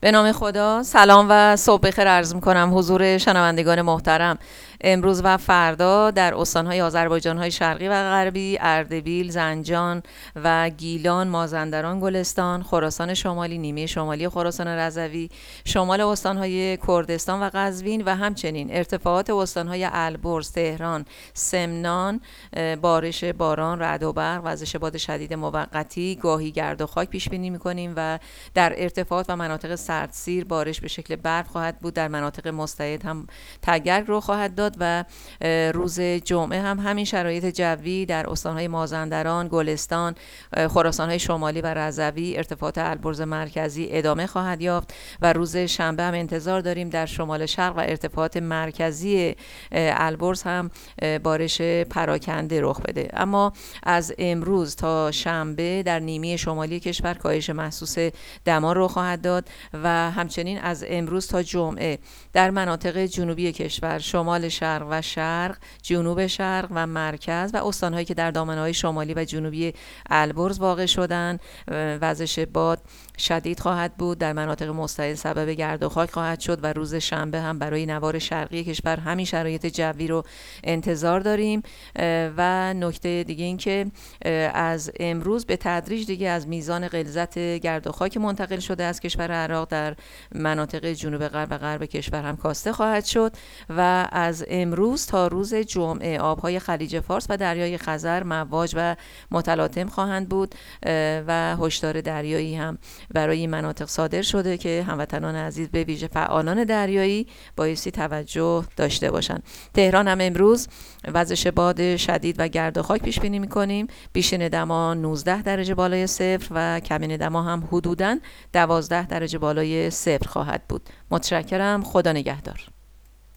به نام خدا. سلام و صبح بخیر عرض می‌کنم حضور شنوندگان محترم. امروز و فردا در استان‌های آذربایجان‌های شرقی و غربی، اردبیل، زنجان و گیلان، مازندران، گلستان، خراسان شمالی، نیمه شمالی خراسان رضوی، شمال استان‌های کردستان و قزوین و همچنین ارتفاعات استان‌های البرز، تهران، سمنان بارش باران، رعد و برق، وزش باد شدید موقتی، گاهی گرد و خاک پیش بینی می‌کنیم و در ارتفاعات و مناطق سردسیر بارش به شکل برف خواهد بود. در مناطق مستعد هم تگرگ رو خواهد داد و روز جمعه هم همین شرایط جوی در استان‌های مازندران، گلستان، خراسان‌های شمالی و رضوی، ارتفاعات البرز مرکزی ادامه خواهد یافت و روز شنبه هم انتظار داریم در شمال شرق و ارتفاعات مرکزی البرز هم بارش پراکنده رخ بده. اما از امروز تا شنبه در نیمه شمالی کشور کاهش محسوس دما رو خواهد داد و همچنین از امروز تا جمعه در مناطق جنوبی کشور، شمال شرق و شرق، جنوب شرق و مرکز و استان‌هایی که در دامنه‌های شمالی و جنوبی البرز واقع شدن، وزش باد شدید خواهد بود. در مناطق مستعد سبب گرد و خاک خواهد شد و روز شنبه هم برای نوار شرقی کشور همین شرایط جوی رو انتظار داریم. و نکته دیگه این که از امروز به تدریج دیگه از میزان غلظت گرد و خاک منتقل شده از کشور عراق در مناطق جنوب غرب و غرب کشور هم کاسته خواهد شد و از امروز تا روز جمعه آبهای خلیج فارس و دریای خزر مواج و متلاطم خواهند بود و هشدار دریایی هم برای این مناطق صادر شده که هموطنان عزیز به ویژه فعالان دریایی بایستی توجه داشته باشند. تهران هم امروز وزش باد شدید و گرد و خاک پیش بینی می‌کنیم. بیشترین دما 19 درجه بالای صفر و کمین دما هم حدوداً 12 درجه بالای صفر خواهد بود. متشکرم. خدا نگهدار.